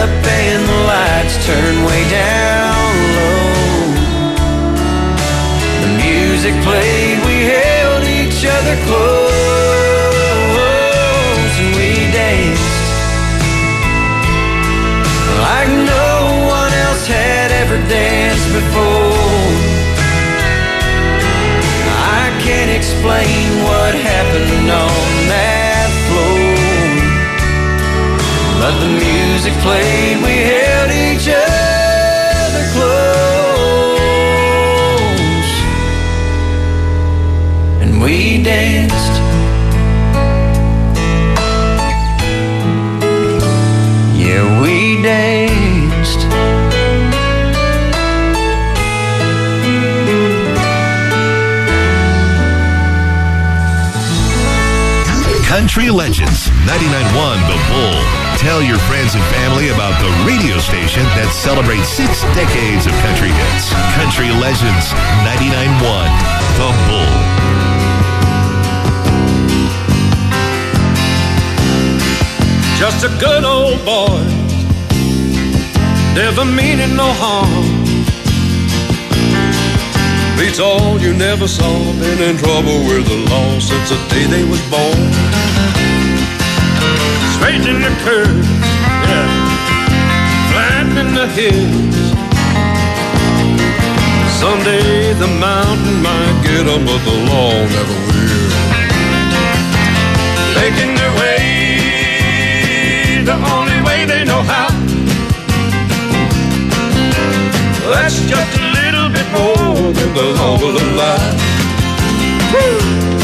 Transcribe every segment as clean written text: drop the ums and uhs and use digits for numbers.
up and the lights turn way down low. The music played, we held each other close, and we danced like no one else had ever danced before. I can't explain what happened on that floor, but the music played, we held each other close, and we danced. Yeah, we danced. Country Legends 99.1 The Bull. Tell your friends and family about the radio station that celebrates 6 decades of country hits. Country Legends 99.1 The Bull. Just a good old boy, never meaning no harm. Beats all you never saw, been in trouble with the law since the day they was born. Straight in the curve, yeah, flat in the hills. Someday the mountain might get them, but the law never will. Making their way the only way they know how. That's just a little bit more than the law will allow. Woo!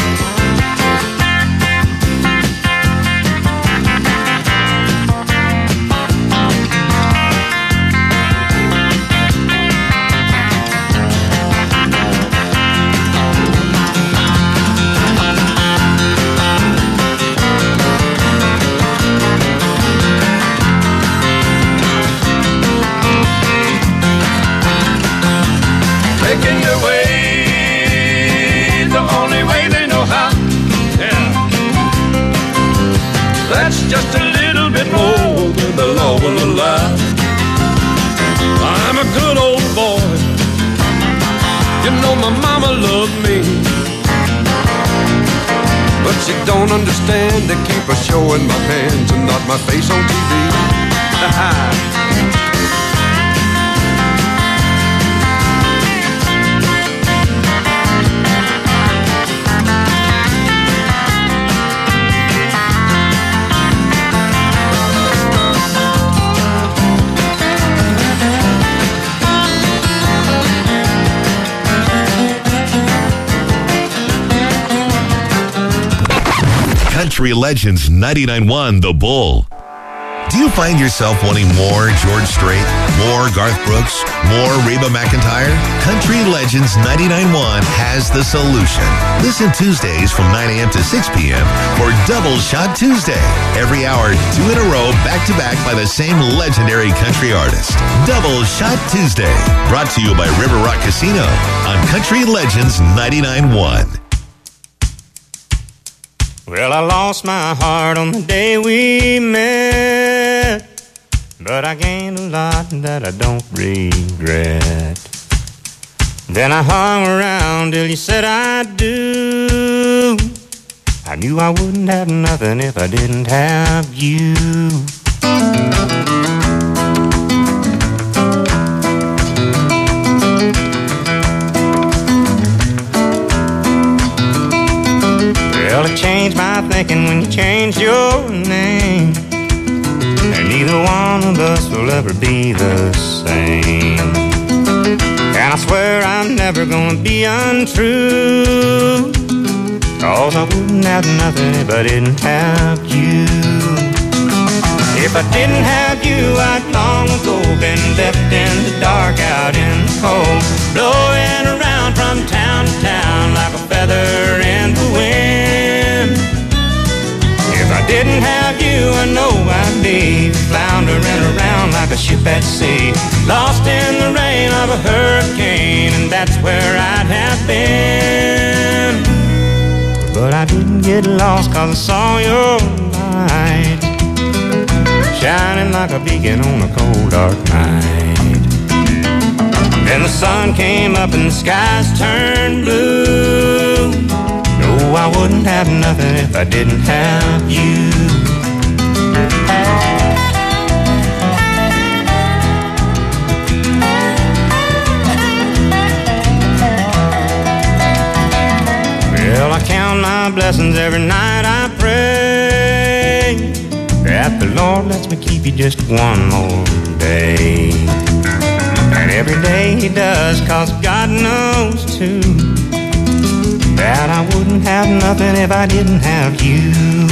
Making their way the only way they know how. Yeah, that's just a little bit more than the law will allow. I'm a good old boy, you know my mama loved me, but she don't understand. They keep her showing my hands and not my face on TV. Country Legends 99.1 The Bull. Do you find yourself wanting more George Strait, more Garth Brooks, more Reba McEntire? Country Legends 99.1 has the solution. Listen Tuesdays from 9 a.m. to 6 p.m. for Double Shot Tuesday. Every hour, 2 in a row, back-to-back by the same legendary country artist. Double Shot Tuesday. Brought to you by River Rock Casino on Country Legends 99.1. Well, I lost my heart on the day we met, but I gained a lot that I don't regret. Then I hung around till you said I do. I knew I wouldn't have nothing if I didn't have you. Well, it changed my thinking when you changed your name, and neither one of us will ever be the same. And I swear I'm never gonna be untrue, 'cause I wouldn't have nothing if I didn't have you. If I didn't have you, I'd long ago been left in the dark out in the cold, blowing around from town to town like a feather in the wind. If I didn't have you, I know I'd be floundering around like a ship at sea, lost in the rain of a hurricane, and that's where I'd have been. But I didn't get lost 'cause I saw your light shining like a beacon on a cold dark night. Then the sun came up and the skies turned blue. No, I wouldn't have nothing if I didn't have you. Well, I count my blessings every night I pray that the Lord lets me keep you just one more day. And every day He does, 'cause God knows too that I wouldn't have nothing if I didn't have you.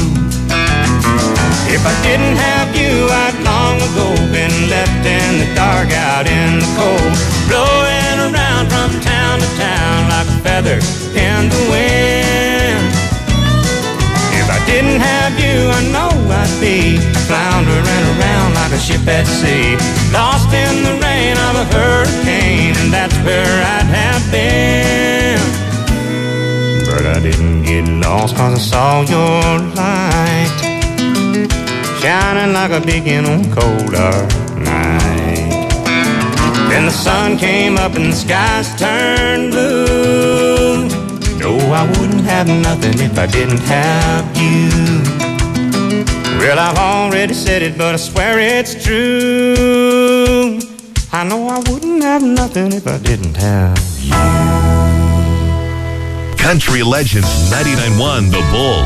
If I didn't have you, I'd long ago been left in the dark, out in the cold, blowing around from town to town like a feather in the wind. If I didn't have you, I know I'd be floundering around like a ship at sea, lost in the rain of a hurricane, and that's where I'd have been. But I didn't get lost, 'cause I saw your light shining like a beacon on a cold dark night. Then the sun came up and the skies turned blue. No, I wouldn't have nothing if I didn't have you. Well, I've already said it, but I swear it's true. I know I wouldn't have nothing if I didn't have you. Country Legends 99.1 The Bull.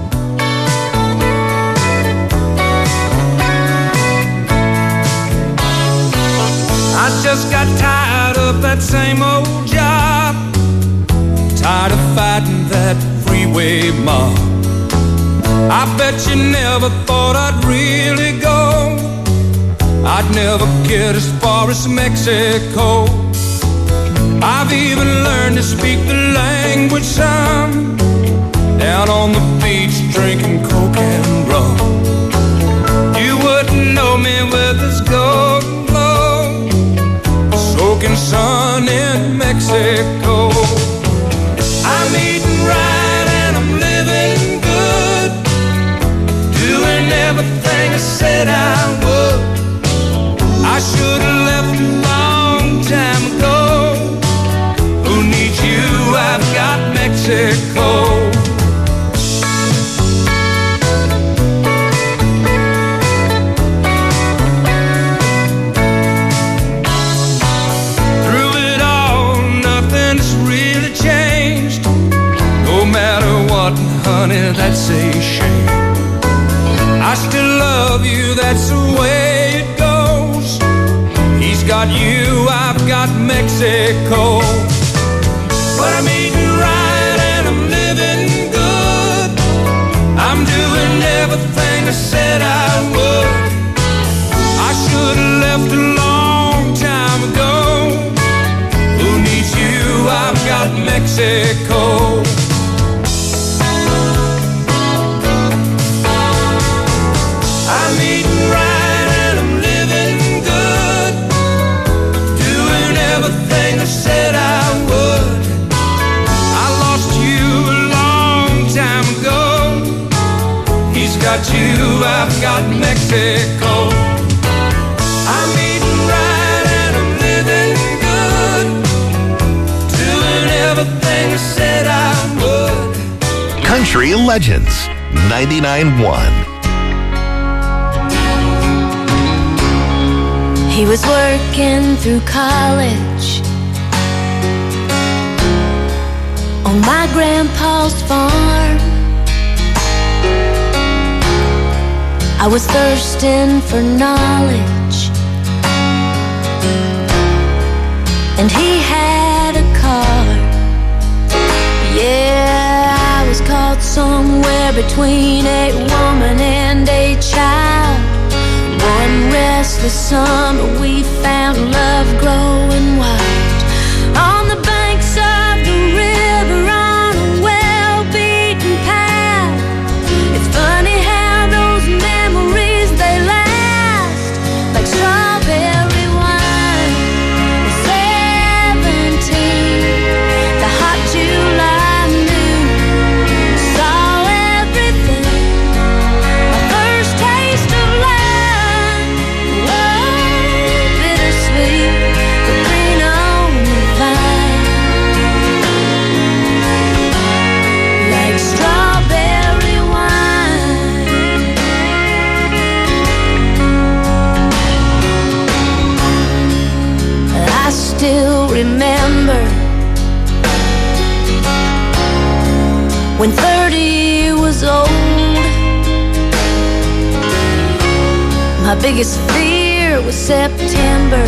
I just got tired of that same old job, tired of fighting that freeway mob. I bet you never thought I'd really go. I'd never get as far as Mexico. I've even learned to speak the language some, down on the beach drinking coke and rum. You wouldn't know me with this golden glow, soaking sun in Mexico. I'm eating right and I'm living good, doing everything I said I would. I should have left a long time ago. Who needs you? I've got Mexico. Through it all, nothing's really changed. No matter what, honey, that's a shame. I still love you, that's the way it goes. He's got you, I've got Mexico. But I'm eating right and I'm living good. I'm doing everything I said I would. I should have left a long time ago. Who needs you? I've got Mexico. I'm eating right and I'm living good, doing everything I said I would. I lost you a long time ago. He's got you, I've got Mexico. I'm eating right and I'm living good, doing everything I said I would. Country Legends 99.1. He was working through college on my grandpa's farm. I was thirsting for knowledge, and he had a car. Yeah, I was caught somewhere between a woman and a child. One restless summer we found love growing wild on the banks of the river on a well-beaten path. It's funny how those memories, they last like strawberry wine. 17, the hot July noon, saw everything. My first taste of love when 30 was old. My biggest fear was September,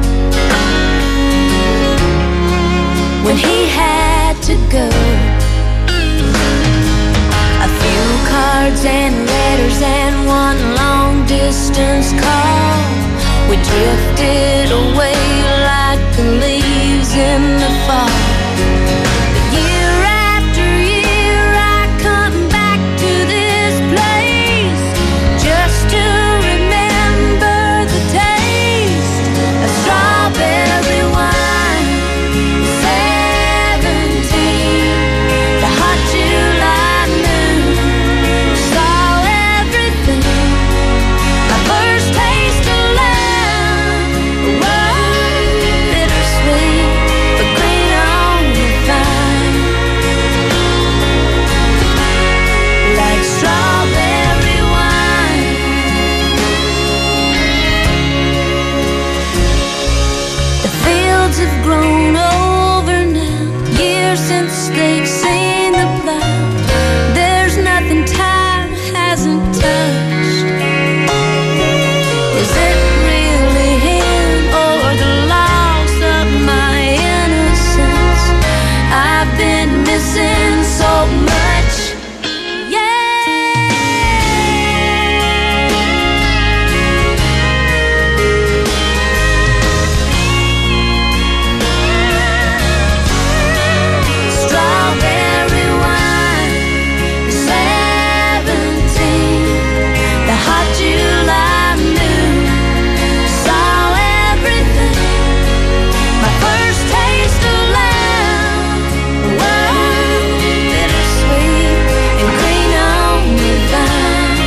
when he had to go. A few cards and letters and one long distance call. We drifted away like the leaves in the fall. But year after year I come back to this place just to remember the taste of strawberry wine. 17, the hot July moon, saw everything. My first taste of love was bittersweet, but green on the vine, like strawberry wine. The fields have grown over now, years since they've seen the plow. There's nothing time hasn't touched. Is it really him or the loss of my innocence? I've been missing so much. Strawberry wine, 17, the hot July moon, saw everything. My first taste of love was bittersweet and green on the vine,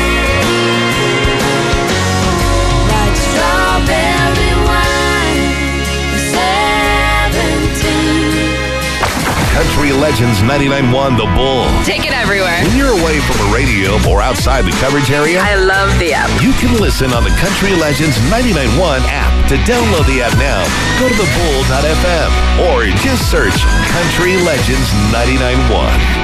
like strawberry wine, 17. Country Legends 99.1 The Bull. Take it everywhere. When you're away from a radio or outside the coverage area, I love the app. you can listen on the Country Legends 99.1 app. To download the app now, go to thebull.fm or just search Country Legends 99.1.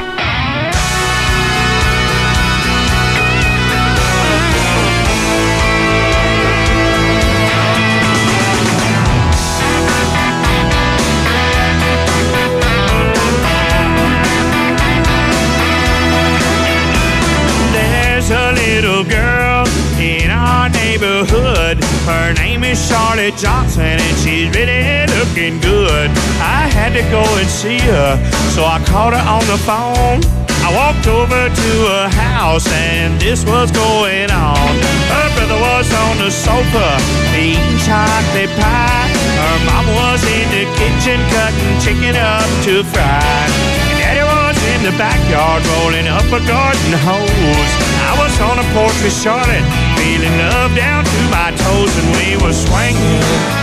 There's a little girl in our neighborhood. Her name is Charlotte Johnson, and she's really looking good. I had to go and see her, so I called her on the phone. I walked over to her house, and this was going on. Her brother was on the sofa eating chocolate pie. Her mom was in the kitchen cutting chicken up to fry. And Daddy was in the backyard rolling up a garden hose. I was on the porch with Charlotte, feeling love down to my toes, and we were swinging.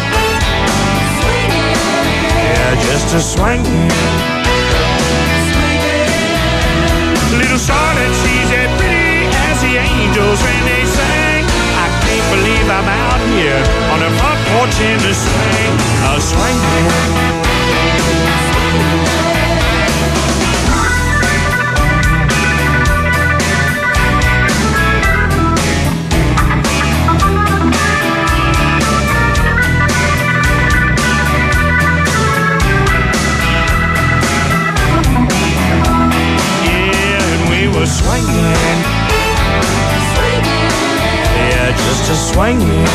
Yeah, just a swinging. Little Charlotte, she's as pretty as the angels when they sing. I can't believe I'm out here on the front porch in the swing, a swinging. Swinging, yeah, just a swinging.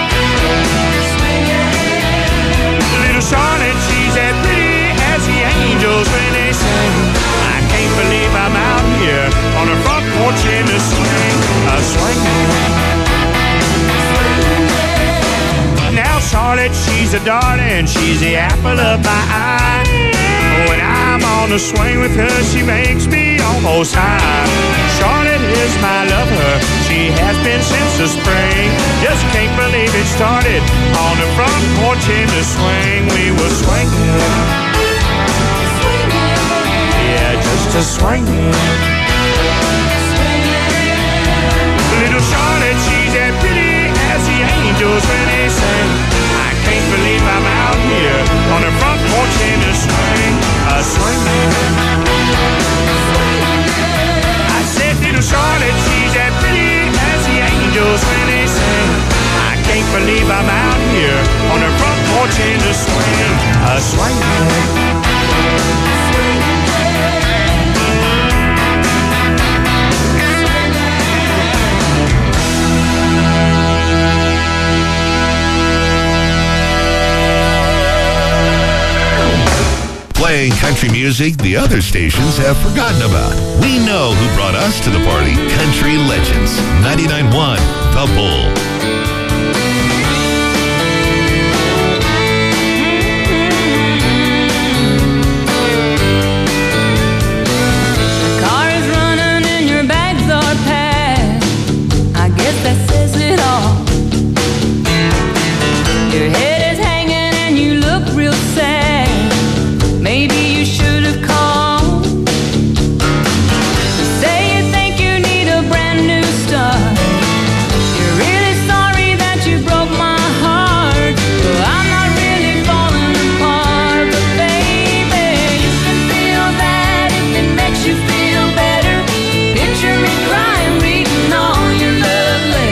Little Charlotte, she's as pretty as the angels when they sing. I can't believe I'm out here on the front porch in the swing, a swinging. Now Charlotte, she's a darling, she's the apple of my eye. When I'm on the swing with her, she makes me almost high. Charlotte is my lover, she has been since the spring. Just can't believe it started on the front porch in the swing. We were swinging, yeah, just a swinging. Little Charlotte, she's as pretty as the angels when they sing. I can't believe I'm out here on the front porch in the swing, a swinging. playing country music the other stations have forgotten about. We know who brought us to the party. Country Legends, 99.1 The Bull. That says it all. Your head is hanging and you look real sad. Maybe you should have called. You say you think you need a brand new start. You're really sorry that you broke my heart. Well, I'm not really falling apart, but baby, you can feel that if it makes you feel better. Picture me crying, reading all your love.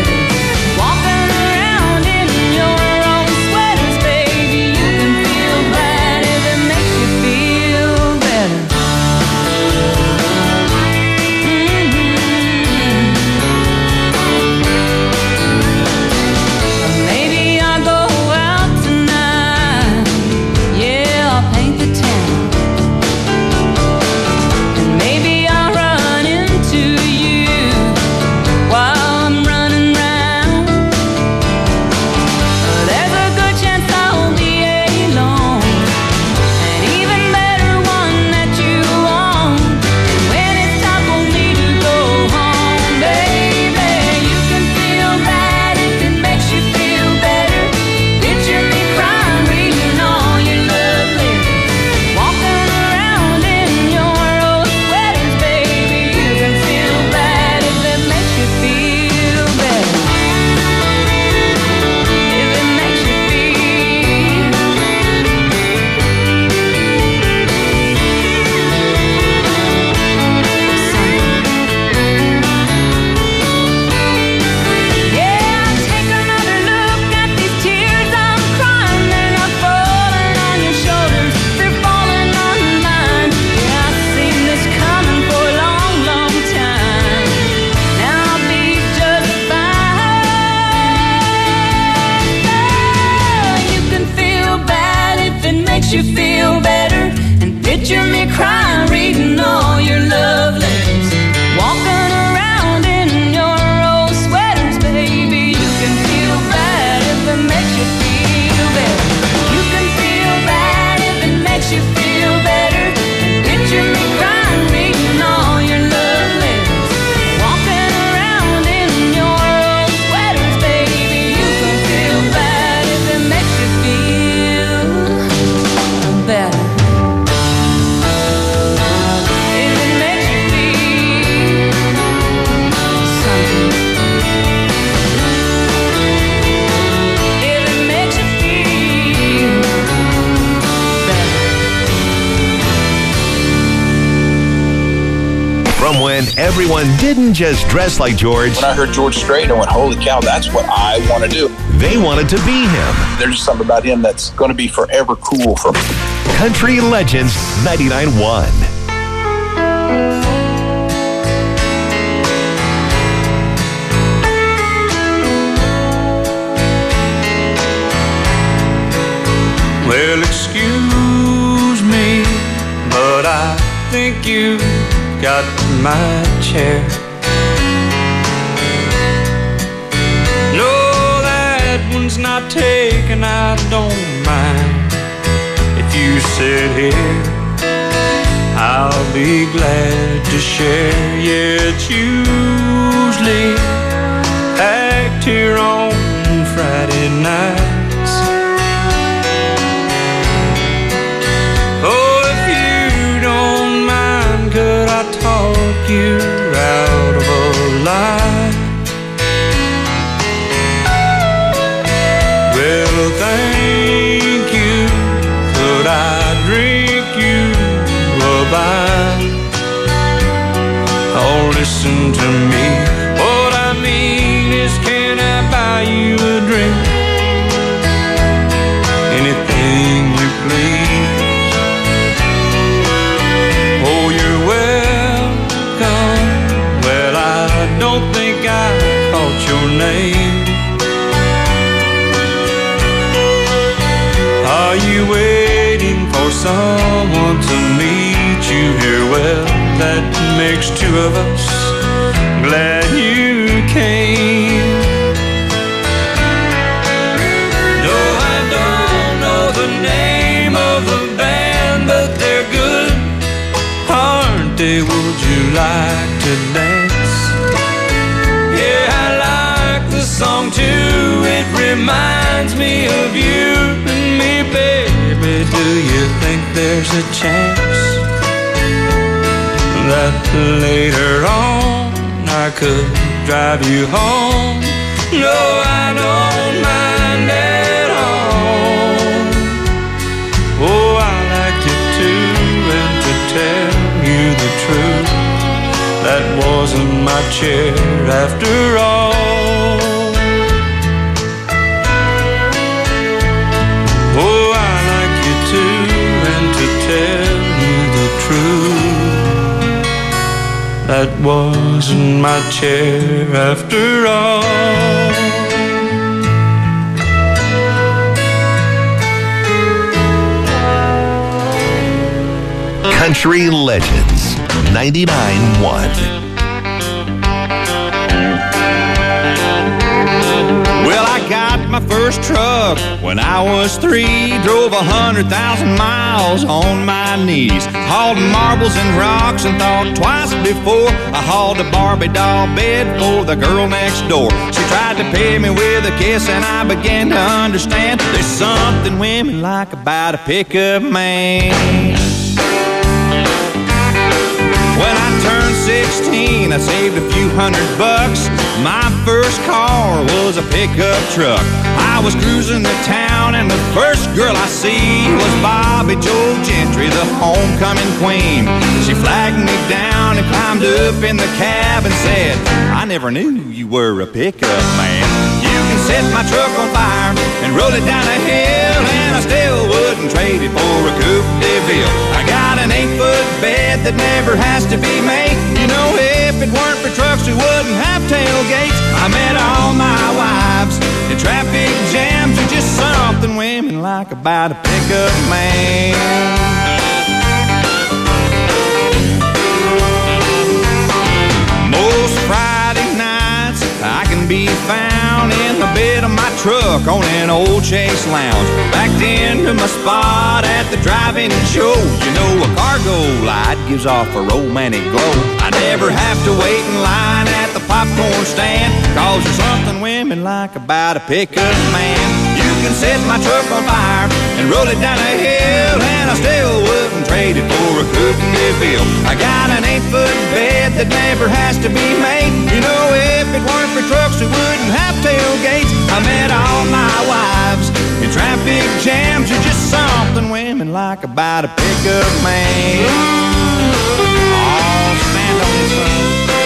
You feel better and picture me crying, reading all your love letters, walking around in your old sweaters, baby. You can feel bad if it makes you feel better. You can feel bad if it makes you feel better. And picture me crying, reading all your love letters, walking around in your old sweaters, baby. You can feel bad if it makes you feel better. From when everyone didn't just dress like George. When I heard George Strait, I went, holy cow, that's what I want to do. They wanted to be him. There's just something about him that's going to be forever cool for me. Country Legends 99.1. Well, excuse me, but I think you got my chair. No, that one's not taken, I don't mind. If you sit here, I'll be glad to share. Yeah, it's usually packed here on Friday nights. Oh, if you don't mind, could I talk you out of a lie? Well, thank you. Could I drink you a bite? Oh, listen to me. What I mean is, can I buy you a drink? Anything you please. Oh, you're welcome. Well, I don't think I caught your name. Are you waiting for some want to meet you here. Well, that makes two of us. Glad you came. No, I don't know the name of the band, but they're good, aren't they? Would you like to dance? Yeah, I like the song too. It reminds me of you and me, baby. Do you think there's a chance that later on I could drive you home? No, I don't mind at all. Oh, I like you too, and to tell you the truth, that wasn't my chair after all. Oh, I like you too, and to tell you the truth, that wasn't my chair after all. Country Legends 99.1. Well, I got my first truck when I was 3. Drove 100,000 miles on my knees. Hauled marbles and rocks and thought twice before I hauled a Barbie doll bed for the girl next door. She tried to pay me with a kiss and I began to understand there's something women like about a pickup man. When I turned 16, I saved a few $100. My first car was a pickup truck. I was cruising to town and the first girl I see was Bobby Joe Gentry, the homecoming queen. She flagged me down and climbed up in the cab and said, I never knew you were a pickup man. You can set my truck on fire and roll it down a hill, and I still wouldn't trade it for a Coupe de Ville. I got an 8-foot bed that never has to be made. You know, if it weren't for trucks, we wouldn't have tailgates. I met all my wives in traffic jams. There's just something women like about a pickup man. Most Friday nights I can be found in the bed of my truck on an old Chase Lounge, backed into my spot at the drive-in show. You know, a cargo light gives off a romantic glow. I never have to wait in line at the popcorn stand, 'cause there's something women like about a pickup man. You can set my truck on fire and roll it down a hill, and I still wouldn't trade it for a Coupe de Ville. I got an 8-foot bed that never has to be made. You know, if it weren't for trucks, we wouldn't have tailgates. I met all my wives in traffic jams. There's just something women like about a pickup man. Oh, stand on this one.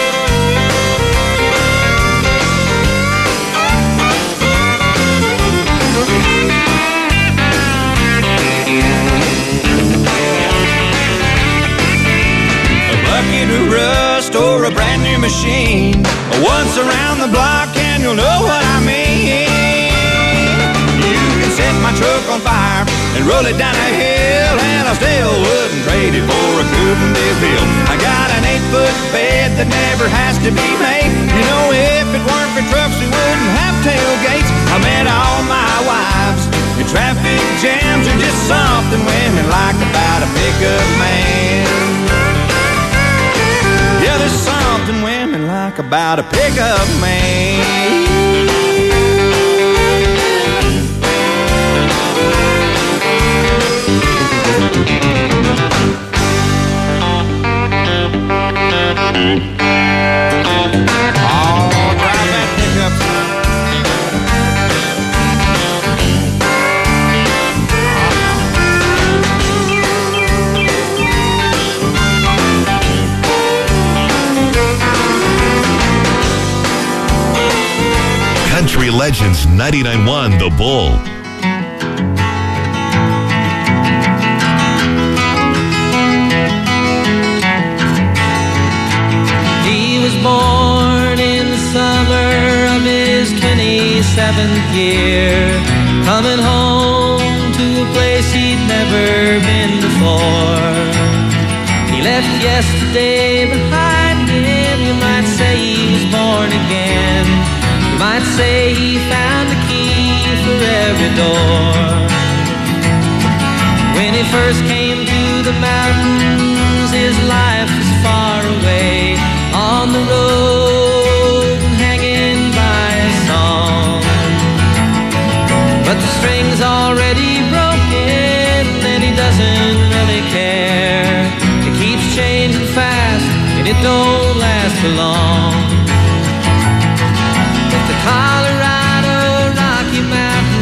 A bucket of rust or a brand new machine, once around the block and you'll know what I mean. You can set my truck on fire and roll it down a hill, and I still wouldn't trade it for a Coupe de Ville. I got an 8-foot bed that never has to be made. You know, if it weren't for trucks, we wouldn't have tailgates. I met all my wives in traffic jams. There's just something women like about a pickup man. Yeah, there's something women like about a pickup man. Oh, drive that pickup. Country Legends 99.1 The Bull. He was born in the summer of his 27th year, coming home to a place he'd never been before. He left yesterday behind him. You might say he was born again. You might say he found a key for every door. When he first came to the mountains, his life was far away, on the road and hanging by a song. But the string's already broken and he doesn't really care. It keeps changing fast and it don't last for long. But the Colorado Rocky Mountain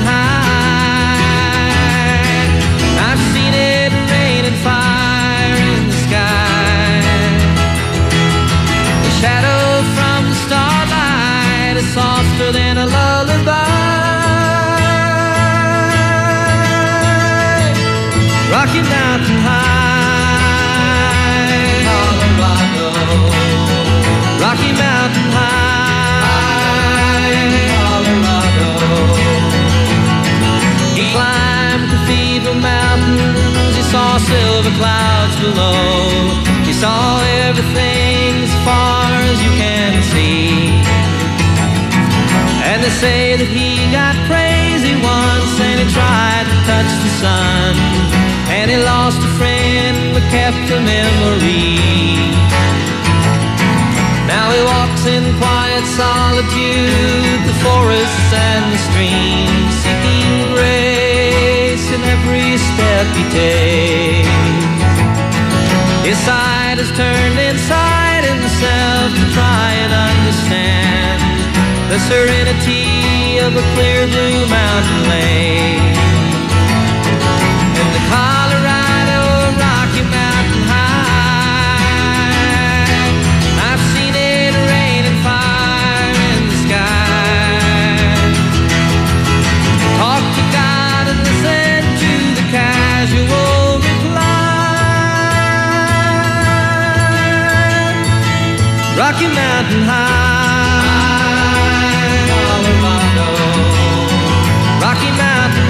High, I've seen it rain and fire in the sky. The shadow from the starlight is softer than a lullaby. Rocky Mountain High, Colorado. Rocky Mountain High, Colorado. He climbed Cathedral Mountains. He saw silver clouds below. He saw everything as far as you can see. And they say that he got crazy once and he tried to touch the sun. And he lost a friend but kept a memory. Now he walks in quiet solitude, the forests and the streams, seeking grace in every step he takes. His side is turned inside himself to try and understand the serenity of a clear blue mountain lake. And the Colorado Rocky Mountain High, I've seen it rain and fire in the sky. Talk to God and listen to the casual reply. Rocky Mountain High, Colorado. Rocky Mountain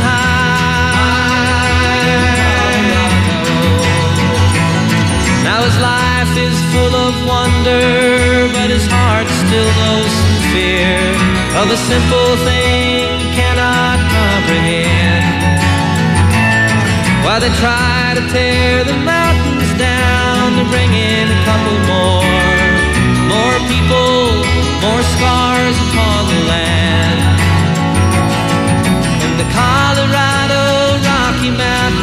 High, Colorado. Now his life is full of wonder, but his heart still knows some fear of a simple thing cannot comprehend. While they try to tear the mountains down to bring in a couple more people, more scars upon the land. And the Colorado Rocky Mountain